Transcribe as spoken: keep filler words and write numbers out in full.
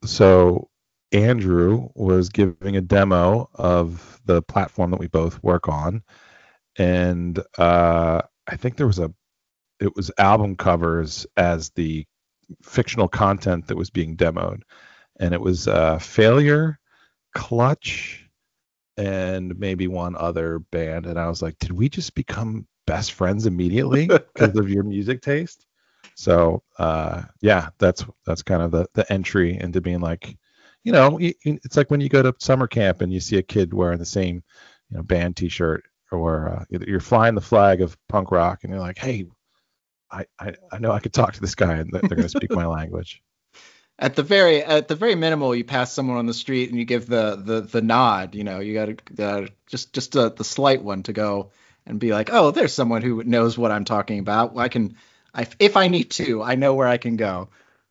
so Andrew was giving a demo of the platform that we both work on, and uh, I think there was a it was album covers as the fictional content that was being demoed, and it was uh, Failure, Clutch, and maybe one other band, and I was like, did we just become best friends immediately because of your music taste? So uh, yeah, that's that's kind of the the entry into being like, you know, y- y- it's like when you go to summer camp and you see a kid wearing the same, you know, band T-shirt, or uh, you're flying the flag of punk rock, and you're like, hey, I I, I know I could talk to this guy, and they're going to speak my language. At the very at the very minimal, you pass someone on the street and you give the the the nod. You know, you got to uh, just just uh, the slight one to go and be like, oh, there's someone who knows what I'm talking about. I can, I, if I need to, I know where I can go.